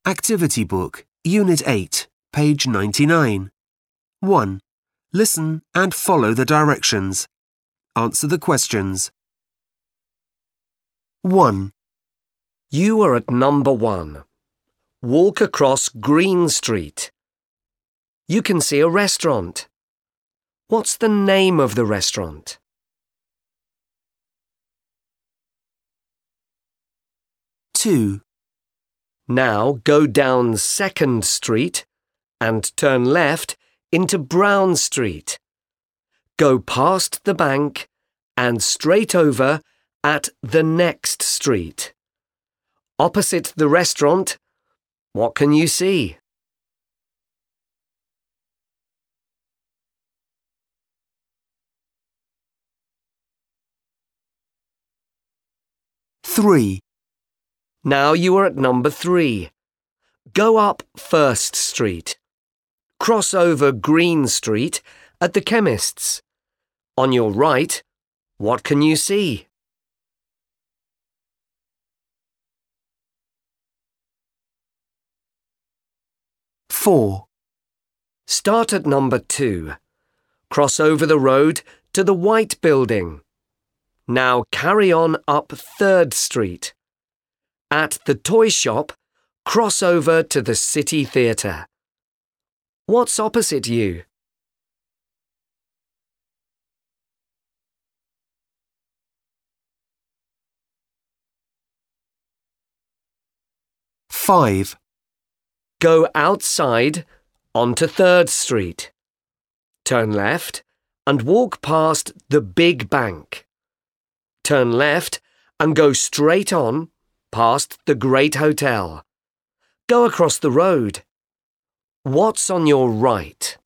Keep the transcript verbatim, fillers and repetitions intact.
Activity Book, Unit eight, page ninety-nine. one. Listen and follow the directions. Answer the questions. one. You are at number one. Walk across Green Street. You can see a restaurant. What's the name of the restaurant? two. Now go down Second Street and turn left into Brown Street. Go past the bank and straight over at the next street. Opposite the restaurant, what can you see? three. Now you are at number three. Go up First Street. Cross over Green Street at the chemist's. On your right, what can you see? four. Start at number two. Cross over the road to the White Building. Now carry on up Third Street. At the toy shop, cross over to the City Theatre. What's opposite you? five. Go outside onto Third Street. Turn left and walk past the big bank. Turn left and go straight on past the Great Hotel. Go across the road. What's on your right?